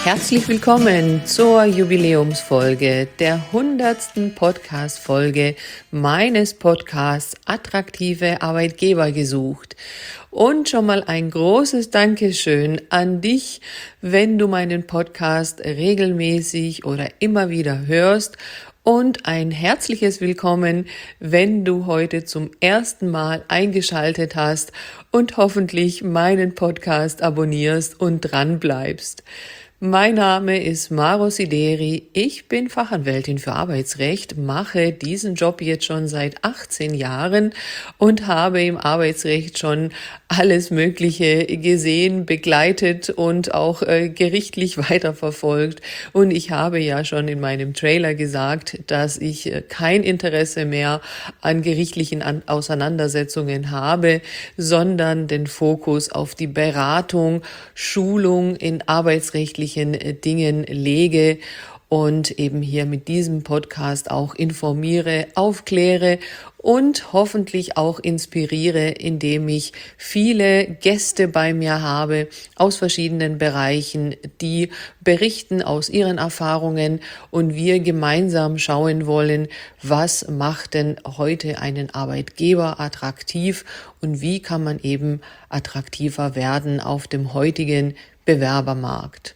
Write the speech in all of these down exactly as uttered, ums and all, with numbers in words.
Herzlich willkommen zur Jubiläumsfolge, der hundertsten Podcast-Folge meines Podcasts Attraktive Arbeitgeber gesucht. Und schon mal ein großes Dankeschön an dich, wenn du meinen Podcast regelmäßig oder immer wieder hörst. Und ein herzliches Willkommen, wenn du heute zum ersten Mal eingeschaltet hast und hoffentlich meinen Podcast abonnierst und dran bleibst. Mein Name ist Maro Sideri, ich bin Fachanwältin für Arbeitsrecht, mache diesen Job jetzt schon seit achtzehn Jahren und habe im Arbeitsrecht schon alles Mögliche gesehen, begleitet und auch äh, gerichtlich weiterverfolgt. Und ich habe ja schon in meinem Trailer gesagt, dass ich äh, kein Interesse mehr an gerichtlichen an- Auseinandersetzungen habe, sondern den Fokus auf die Beratung, Schulung in arbeitsrechtlichen Dingen lege und eben hier mit diesem Podcast auch informiere, aufkläre und hoffentlich auch inspiriere, indem ich viele Gäste bei mir habe aus verschiedenen Bereichen, die berichten aus ihren Erfahrungen und wir gemeinsam schauen wollen, was macht denn heute einen Arbeitgeber attraktiv und wie kann man eben attraktiver werden auf dem heutigen Bewerbermarkt.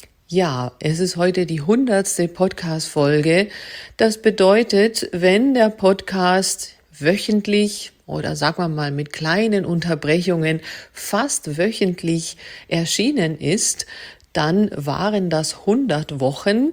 Ja, es ist heute die hundertste Podcast-Folge. Das bedeutet, wenn der Podcast wöchentlich oder sagen wir mal mit kleinen Unterbrechungen fast wöchentlich erschienen ist, dann waren das hundert Wochen.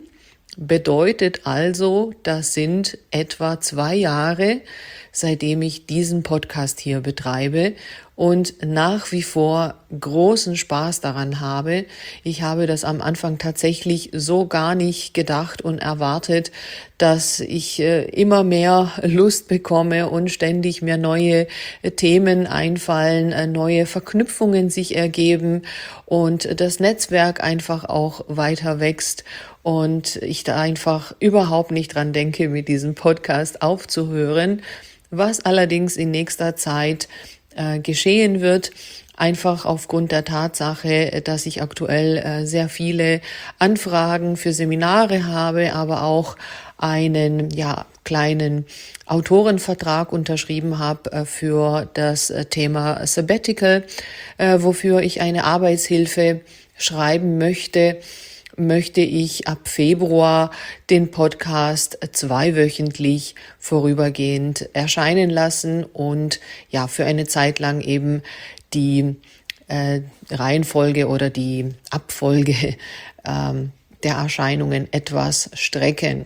Bedeutet also, das sind etwa zwei Jahre, seitdem ich diesen Podcast hier betreibe und nach wie vor großen Spaß daran habe. Ich habe das am Anfang tatsächlich so gar nicht gedacht und erwartet, dass ich äh, immer mehr Lust bekomme und ständig mir neue äh, Themen einfallen, äh, neue Verknüpfungen sich ergeben und das Netzwerk einfach auch weiter wächst und ich da einfach überhaupt nicht dran denke, mit diesem Podcast aufzuhören, was allerdings in nächster Zeit äh, geschehen wird, einfach aufgrund der Tatsache, dass ich aktuell äh, sehr viele Anfragen für Seminare habe, aber auch einen ja kleinen Autorenvertrag unterschrieben habe äh, für das äh, Thema Sabbatical, äh, wofür ich eine Arbeitshilfe schreiben möchte. möchte ich ab Februar den Podcast zweiwöchentlich vorübergehend erscheinen lassen und ja für eine Zeit lang eben die äh, Reihenfolge oder die Abfolge ähm, der Erscheinungen etwas strecken.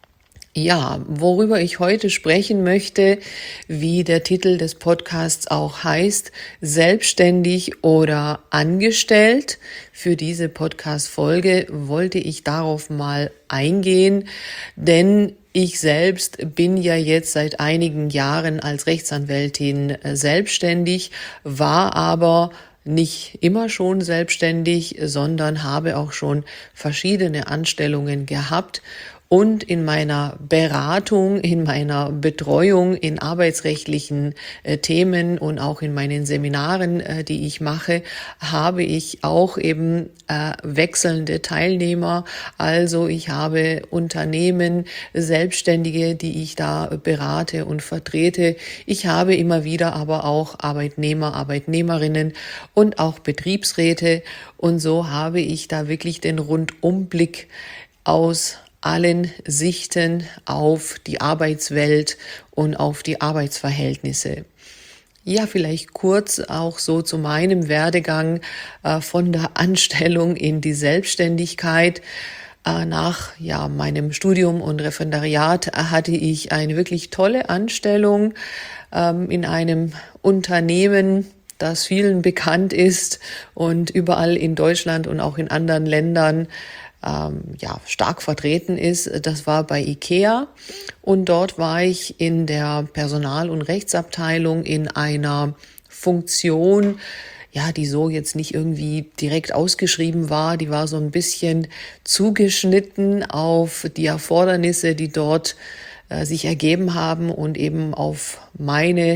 Ja, worüber ich heute sprechen möchte, wie der Titel des Podcasts auch heißt, selbstständig oder angestellt. Für diese Podcast-Folge wollte ich darauf mal eingehen, denn ich selbst bin ja jetzt seit einigen Jahren als Rechtsanwältin selbstständig, war aber nicht immer schon selbstständig, sondern habe auch schon verschiedene Anstellungen gehabt. Und in meiner Beratung, in meiner Betreuung in arbeitsrechtlichen äh, Themen und auch in meinen Seminaren, äh, die ich mache, habe ich auch eben äh, wechselnde Teilnehmer. Also ich habe Unternehmen, Selbstständige, die ich da berate und vertrete. Ich habe immer wieder aber auch Arbeitnehmer, Arbeitnehmerinnen und auch Betriebsräte. Und so habe ich da wirklich den Rundumblick aus allen Sichten auf die Arbeitswelt und auf die Arbeitsverhältnisse. Ja, vielleicht kurz auch so zu meinem Werdegang äh, von der Anstellung in die Selbstständigkeit. Äh, nach ja, meinem Studium und Referendariat hatte ich eine wirklich tolle Anstellung ähm, in einem Unternehmen, das vielen bekannt ist und überall in Deutschland und auch in anderen Ländern Ähm, ja, stark vertreten ist. Das war bei IKEA und dort war ich in der Personal- und Rechtsabteilung in einer Funktion, ja, die so jetzt nicht irgendwie direkt ausgeschrieben war. Die war so ein bisschen zugeschnitten auf die Erfordernisse, die dort äh, sich ergeben haben und eben auf meine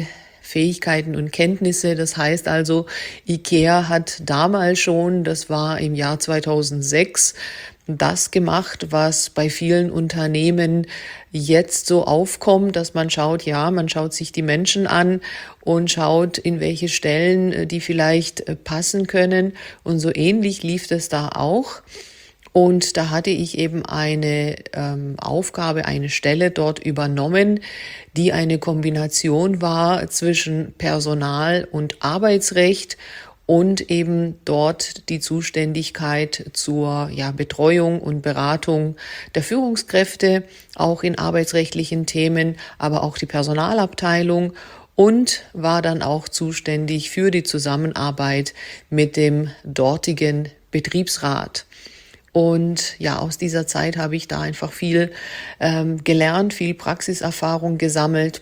Fähigkeiten und Kenntnisse. Das heißt also, IKEA hat damals schon, das war im Jahr zweitausendsechs, das gemacht, was bei vielen Unternehmen jetzt so aufkommt, dass man schaut, ja, man schaut sich die Menschen an und schaut, in welche Stellen die vielleicht passen können. Und so ähnlich lief es da auch. Und da hatte ich eben eine ähm, Aufgabe, eine Stelle dort übernommen, die eine Kombination war zwischen Personal- und Arbeitsrecht und eben dort die Zuständigkeit zur ja, Betreuung und Beratung der Führungskräfte, auch in arbeitsrechtlichen Themen, aber auch die Personalabteilung, und war dann auch zuständig für die Zusammenarbeit mit dem dortigen Betriebsrat. Und ja, aus dieser Zeit habe ich da einfach viel ähm, gelernt, viel Praxiserfahrung gesammelt,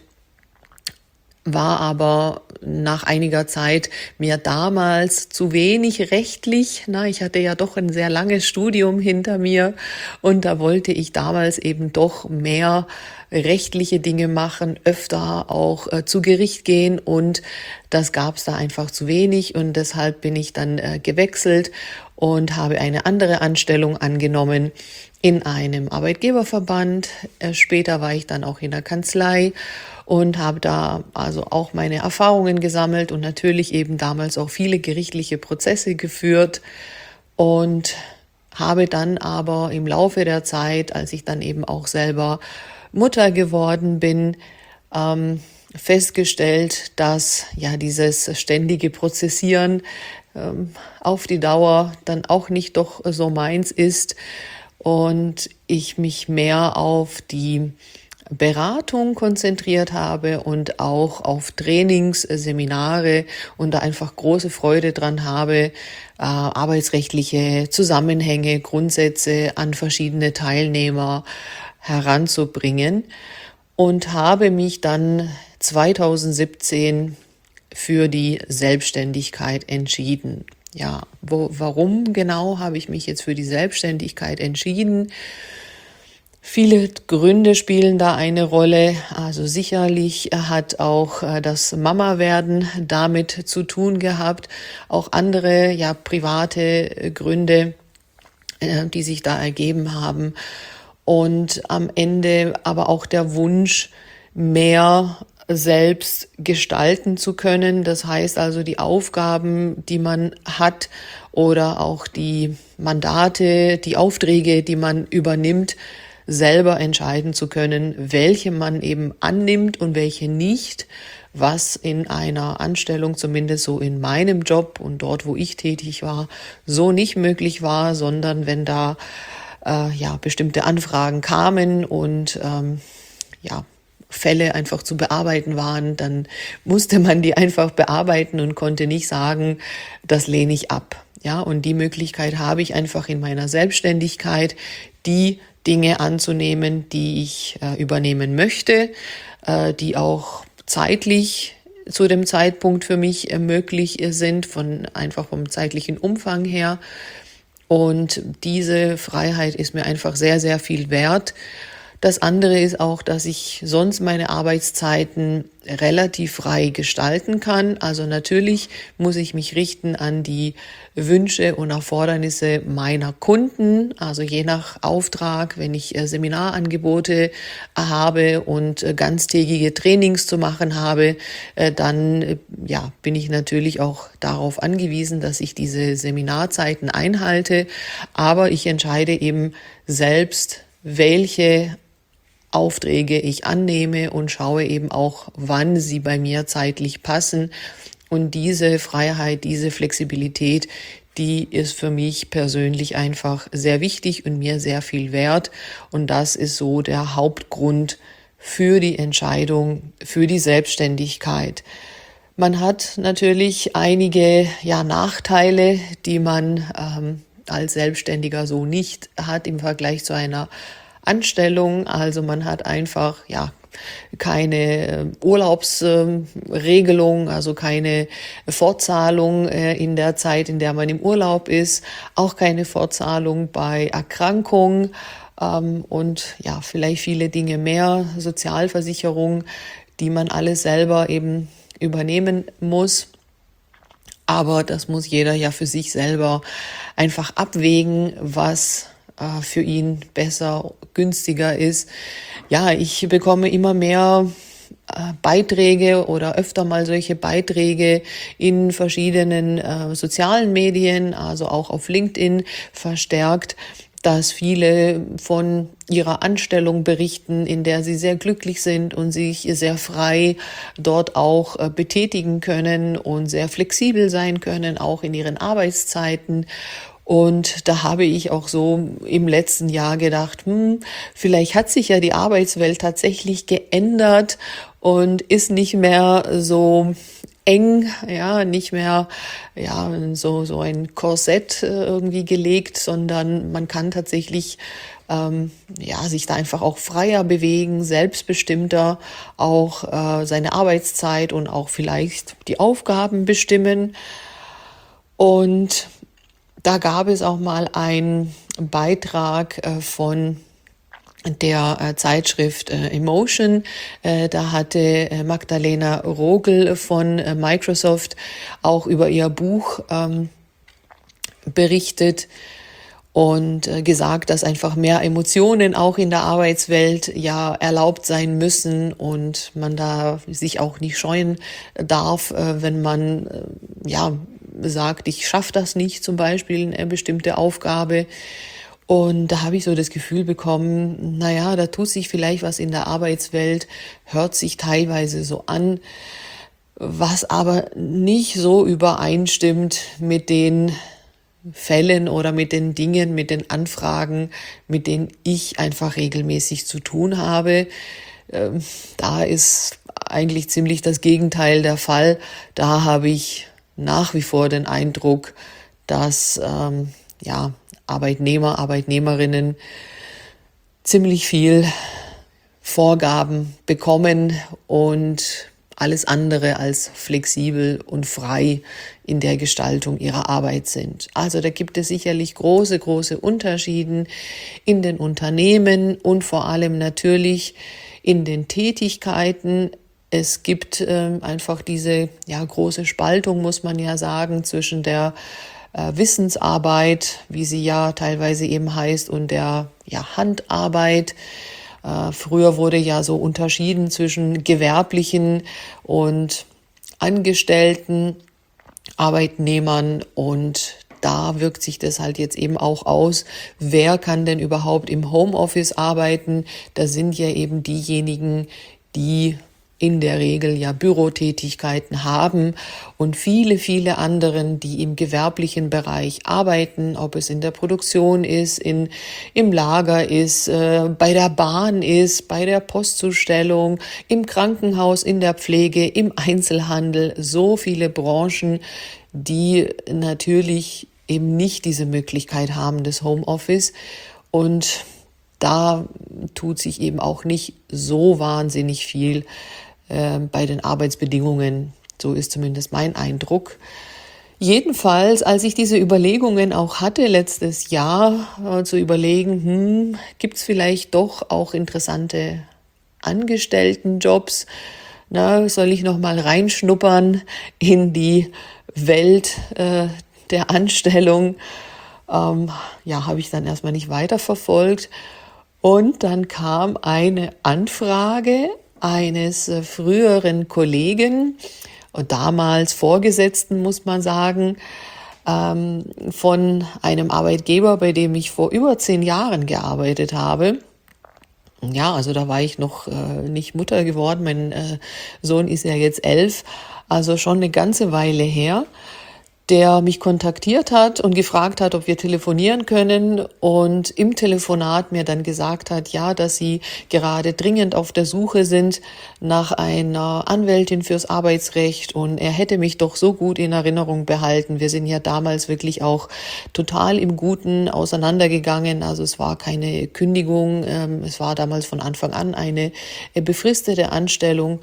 war aber nach einiger Zeit mir damals zu wenig rechtlich. Na, ich hatte ja doch ein sehr langes Studium hinter mir und da wollte ich damals eben doch mehr rechtliche Dinge machen, öfter auch äh, zu Gericht gehen, und das gab es da einfach zu wenig, und deshalb bin ich dann äh, gewechselt und habe eine andere Anstellung angenommen in einem Arbeitgeberverband. Äh, später war ich dann auch in der Kanzlei und habe da also auch meine Erfahrungen gesammelt und natürlich eben damals auch viele gerichtliche Prozesse geführt, und habe dann aber im Laufe der Zeit, als ich dann eben auch selber Mutter geworden bin, ähm, festgestellt, dass ja dieses ständige Prozessieren ähm, auf die Dauer dann auch nicht doch so meins ist und ich mich mehr auf die Beratung konzentriert habe und auch auf Trainings, Seminare, und da einfach große Freude dran habe, äh, arbeitsrechtliche Zusammenhänge, Grundsätze an verschiedene Teilnehmer heranzubringen, und habe mich dann zweitausendsiebzehn für die Selbstständigkeit entschieden. Ja, wo, warum genau habe ich mich jetzt für die Selbstständigkeit entschieden? Viele Gründe spielen da eine Rolle. Also sicherlich hat auch das Mama-Werden damit zu tun gehabt. Auch andere, ja, private Gründe, die sich da ergeben haben. Und am Ende aber auch der Wunsch, mehr selbst gestalten zu können. Das heißt also, die Aufgaben, die man hat, oder auch die Mandate, die Aufträge, die man übernimmt, selber entscheiden zu können, welche man eben annimmt und welche nicht, was in einer Anstellung, zumindest so in meinem Job und dort, wo ich tätig war, so nicht möglich war, sondern wenn da äh, ja bestimmte Anfragen kamen und ähm, ja Fälle einfach zu bearbeiten waren, dann musste man die einfach bearbeiten und konnte nicht sagen, das lehne ich ab. Ja, und die Möglichkeit habe ich einfach in meiner Selbstständigkeit, die Dinge anzunehmen, die ich äh, übernehmen möchte, äh, die auch zeitlich zu dem Zeitpunkt für mich äh, möglich sind, von einfach vom zeitlichen Umfang her. Und diese Freiheit ist mir einfach sehr, sehr viel wert. Das andere ist auch, dass ich sonst meine Arbeitszeiten relativ frei gestalten kann. Also natürlich muss ich mich richten an die Wünsche und Erfordernisse meiner Kunden. Also je nach Auftrag, wenn ich Seminarangebote habe und ganztägige Trainings zu machen habe, dann ja, bin ich natürlich auch darauf angewiesen, dass ich diese Seminarzeiten einhalte. Aber ich entscheide eben selbst, welche Aufträge ich annehme, und schaue eben auch, wann sie bei mir zeitlich passen. Und diese Freiheit, diese Flexibilität, die ist für mich persönlich einfach sehr wichtig und mir sehr viel wert. Und das ist so der Hauptgrund für die Entscheidung, für die Selbstständigkeit. Man hat natürlich einige ja, Nachteile, die man ähm, als Selbstständiger so nicht hat im Vergleich zu einer Anstellung. Also man hat einfach ja keine Urlaubsregelung, also keine Fortzahlung in der Zeit, in der man im Urlaub ist, auch keine Fortzahlung bei Erkrankung und ja vielleicht viele Dinge mehr, Sozialversicherung, die man alles selber eben übernehmen muss. Aber das muss jeder ja für sich selber einfach abwägen, was äh, für ihn besser, günstiger ist. Ja, ich bekomme immer mehr äh, Beiträge oder öfter mal solche Beiträge in verschiedenen äh, sozialen Medien, also auch auf LinkedIn verstärkt, dass viele von ihrer Anstellung berichten, in der sie sehr glücklich sind und sich sehr frei dort auch äh, betätigen können und sehr flexibel sein können, auch in ihren Arbeitszeiten. Und da habe ich auch so im letzten Jahr gedacht, hm, vielleicht hat sich ja die Arbeitswelt tatsächlich geändert und ist nicht mehr so eng, ja, nicht mehr, ja, so, so ein Korsett äh, irgendwie gelegt, sondern man kann tatsächlich, ähm, ja, sich da einfach auch freier bewegen, selbstbestimmter auch äh, seine Arbeitszeit und auch vielleicht die Aufgaben bestimmen. Und da gab es auch mal einen Beitrag äh, von der äh, Zeitschrift äh, Emotion. Äh, da hatte äh, Magdalena Rogel von äh, Microsoft auch über ihr Buch ähm, berichtet und äh, gesagt, dass einfach mehr Emotionen auch in der Arbeitswelt ja erlaubt sein müssen und man da sich auch nicht scheuen darf, äh, wenn man äh, ja sagt, ich schaffe das nicht, zum Beispiel eine bestimmte Aufgabe. Und da habe ich so das Gefühl bekommen, naja, da tut sich vielleicht was in der Arbeitswelt, hört sich teilweise so an, was aber nicht so übereinstimmt mit den Fällen oder mit den Dingen, mit den Anfragen, mit denen ich einfach regelmäßig zu tun habe. Ähm, da ist eigentlich ziemlich das Gegenteil der Fall. Da habe ich nach wie vor den Eindruck, dass ähm, ja, Arbeitnehmer, Arbeitnehmerinnen ziemlich viel Vorgaben bekommen und alles andere als flexibel und frei in der Gestaltung ihrer Arbeit sind. Also da gibt es sicherlich große, große Unterschiede in den Unternehmen und vor allem natürlich in den Tätigkeiten. Es gibt äh, einfach diese ja, große Spaltung, muss man ja sagen, zwischen der äh, Wissensarbeit, wie sie ja teilweise eben heißt, und der ja, Handarbeit. Äh, früher wurde ja so unterschieden zwischen gewerblichen und Angestellten, Arbeitnehmern, und da wirkt sich das halt jetzt eben auch aus. Wer kann denn überhaupt im Homeoffice arbeiten? Da sind ja eben diejenigen, die in der Regel ja Bürotätigkeiten haben und viele, viele anderen, die im gewerblichen Bereich arbeiten, ob es in der Produktion ist, in, im Lager ist, äh, bei der Bahn ist, bei der Postzustellung, im Krankenhaus, in der Pflege, im Einzelhandel, so viele Branchen, die natürlich eben nicht diese Möglichkeit haben des Homeoffice, und da tut sich eben auch nicht so wahnsinnig viel äh, bei den Arbeitsbedingungen. So ist zumindest mein Eindruck. Jedenfalls, als ich diese Überlegungen auch hatte letztes Jahr, äh, zu überlegen, hm, gibt es vielleicht doch auch interessante Angestelltenjobs? Na, soll ich noch mal reinschnuppern in die Welt äh, der Anstellung? Ähm, ja, habe ich dann erstmal nicht weiterverfolgt. Und dann kam eine Anfrage eines äh, früheren Kollegen und damals Vorgesetzten, muss man sagen, ähm, von einem Arbeitgeber, bei dem ich vor über zehn Jahren gearbeitet habe. Ja, also da war ich noch äh, nicht Mutter geworden. Mein äh, Sohn ist ja jetzt elf, also schon eine ganze Weile her, der mich kontaktiert hat und gefragt hat, ob wir telefonieren können, und im Telefonat mir dann gesagt hat, ja, dass sie gerade dringend auf der Suche sind nach einer Anwältin fürs Arbeitsrecht, und er hätte mich doch so gut in Erinnerung behalten. Wir sind ja damals wirklich auch total im Guten auseinandergegangen. Also es war keine Kündigung, ähm, es war damals von Anfang an eine befristete Anstellung.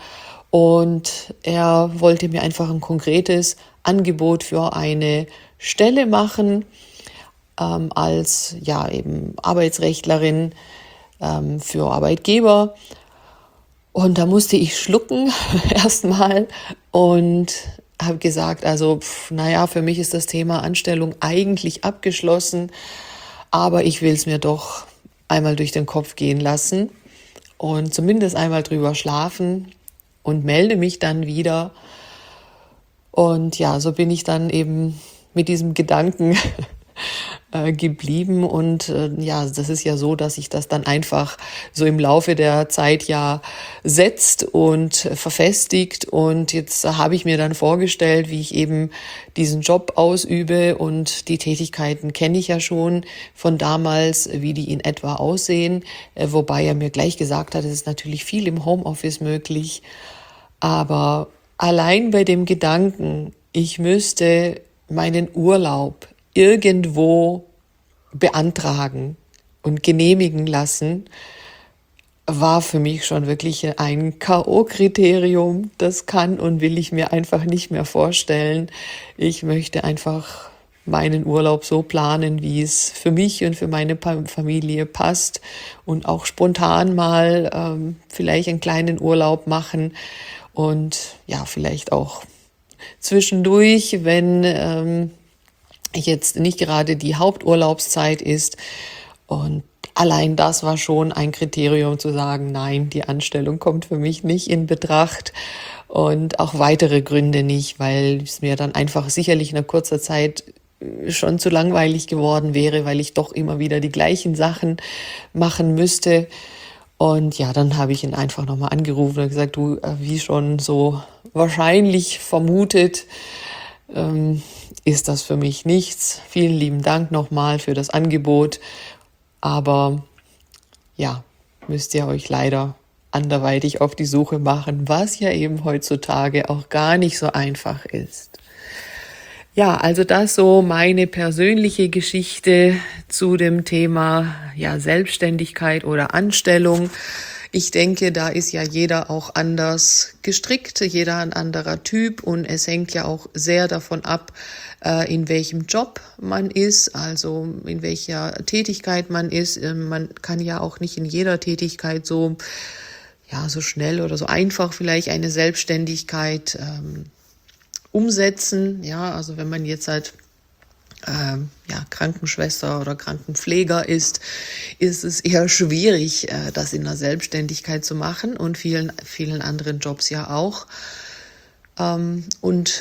Und er wollte mir einfach ein konkretes Angebot für eine Stelle machen, ähm, als ja eben Arbeitsrechtlerin ähm, für Arbeitgeber. Und da musste ich schlucken erstmal und habe gesagt, also pf, naja, für mich ist das Thema Anstellung eigentlich abgeschlossen, aber ich will es mir doch einmal durch den Kopf gehen lassen und zumindest einmal drüber schlafen und melde mich dann wieder. Und ja, so bin ich dann eben mit diesem Gedanken äh, geblieben. Und äh, ja, das ist ja so, dass sich das dann einfach so im Laufe der Zeit ja setzt und verfestigt. Und jetzt habe ich mir dann vorgestellt, wie ich eben diesen Job ausübe. Und die Tätigkeiten kenne ich ja schon von damals, wie die in etwa aussehen. Äh, wobei er mir gleich gesagt hat, es ist natürlich viel im Homeoffice möglich. Aber allein bei dem Gedanken, ich müsste meinen Urlaub irgendwo beantragen und genehmigen lassen, war für mich schon wirklich ein K O-Kriterium. Das kann und will ich mir einfach nicht mehr vorstellen. Ich möchte einfach meinen Urlaub so planen, wie es für mich und für meine Familie passt und auch spontan mal ähm, vielleicht einen kleinen Urlaub machen und ja, vielleicht auch zwischendurch, wenn ähm, jetzt nicht gerade die Haupturlaubszeit ist. Und allein das war schon ein Kriterium zu sagen, nein, die Anstellung kommt für mich nicht in Betracht. Und auch weitere Gründe nicht, weil es mir dann einfach sicherlich nach kurzer Zeit schon zu langweilig geworden wäre, weil ich doch immer wieder die gleichen Sachen machen müsste. Und ja, dann habe ich ihn einfach nochmal angerufen und gesagt, du, wie schon so wahrscheinlich vermutet, ähm, ist das für mich nichts. Vielen lieben Dank nochmal für das Angebot. Aber ja, müsst ihr euch leider anderweitig auf die Suche machen, was ja eben heutzutage auch gar nicht so einfach ist. Ja, also das so meine persönliche Geschichte zu dem Thema ja, Selbstständigkeit oder Anstellung. Ich denke, da ist ja jeder auch anders gestrickt, jeder ein anderer Typ und es hängt ja auch sehr davon ab, in welchem Job man ist, also in welcher Tätigkeit man ist. Man kann ja auch nicht in jeder Tätigkeit so, ja, so schnell oder so einfach vielleicht eine Selbstständigkeit ähm, umsetzen. Ja, also wenn man jetzt halt Ähm, ja, Krankenschwester oder Krankenpfleger ist, ist es eher schwierig, äh, das in der Selbstständigkeit zu machen und vielen, vielen anderen Jobs ja auch. Ähm, und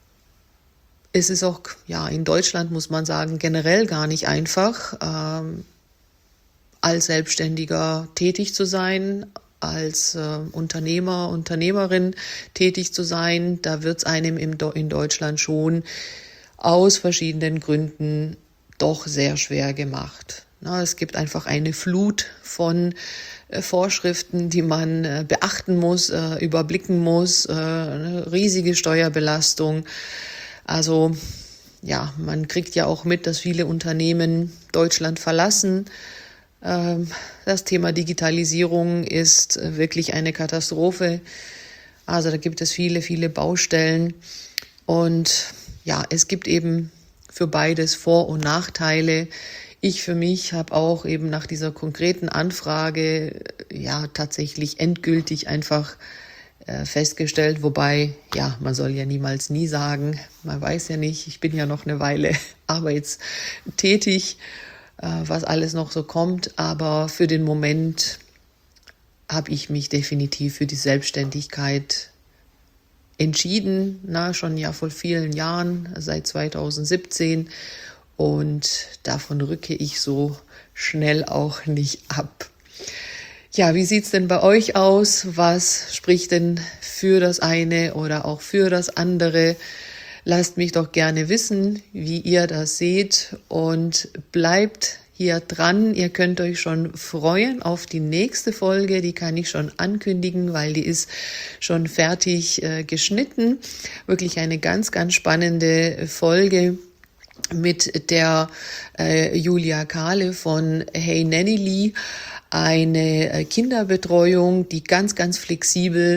es ist auch, ja, in Deutschland muss man sagen, generell gar nicht einfach, ähm, als Selbstständiger tätig zu sein, als äh, Unternehmer, Unternehmerin tätig zu sein. Da wird es einem im Do- in Deutschland schon aus verschiedenen Gründen doch sehr schwer gemacht. Na, es gibt einfach eine Flut von äh, Vorschriften, die man äh, beachten muss, äh, überblicken muss, äh, eine riesige Steuerbelastung. Also ja, man kriegt ja auch mit, dass viele Unternehmen Deutschland verlassen. Ähm, das Thema Digitalisierung ist äh, wirklich eine Katastrophe. Also da gibt es viele, viele Baustellen und ja, es gibt eben für beides Vor- und Nachteile. Ich für mich habe auch eben nach dieser konkreten Anfrage ja tatsächlich endgültig einfach äh, festgestellt, wobei, ja, man soll ja niemals nie sagen, man weiß ja nicht, ich bin ja noch eine Weile arbeitstätig, äh, was alles noch so kommt, aber für den Moment habe ich mich definitiv für die Selbstständigkeit entschieden, na, schon ja vor vielen Jahren, seit zweitausendsiebzehn und davon rücke ich so schnell auch nicht ab. Ja, wie sieht's denn bei euch aus? Was spricht denn für das eine oder auch für das andere? Lasst mich doch gerne wissen, wie ihr das seht und bleibt hier dran. Ihr könnt euch schon freuen auf die nächste Folge. Die kann ich schon ankündigen, weil die ist schon fertig äh, geschnitten. Wirklich eine ganz, ganz spannende Folge mit der äh, Julia Kahle von Hey Nanny Lee. Eine äh, Kinderbetreuung, die ganz, ganz flexibel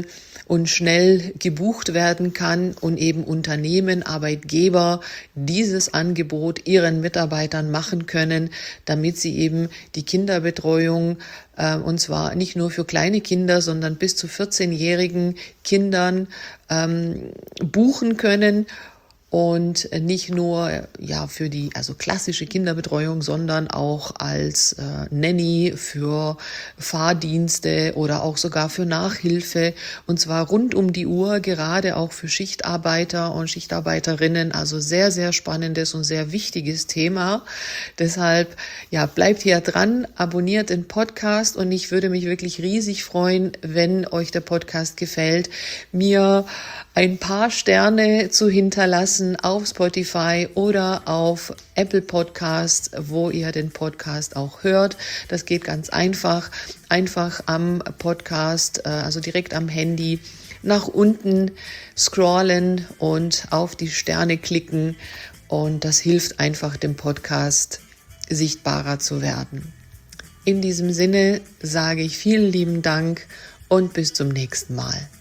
und schnell gebucht werden kann und eben Unternehmen, Arbeitgeber dieses Angebot ihren Mitarbeitern machen können, damit sie eben die Kinderbetreuung, äh, und zwar nicht nur für kleine Kinder, sondern bis zu vierzehnjährigen Kindern ähm, buchen können. Und nicht nur ja für die also klassische Kinderbetreuung, sondern auch als äh, Nanny für Fahrdienste oder auch sogar für Nachhilfe, und zwar rund um die Uhr, gerade auch für Schichtarbeiter und Schichtarbeiterinnen. Also sehr, sehr spannendes und sehr wichtiges Thema. Deshalb ja, bleibt hier dran, abonniert den Podcast und ich würde mich wirklich riesig freuen, wenn euch der Podcast gefällt, mir ein paar Sterne zu hinterlassen auf Spotify oder auf Apple Podcasts, wo ihr den Podcast auch hört. Das geht ganz einfach. Einfach am Podcast, also direkt am Handy, nach unten scrollen und auf die Sterne klicken. Und das hilft einfach, dem Podcast sichtbarer zu werden. In diesem Sinne sage ich vielen lieben Dank und bis zum nächsten Mal.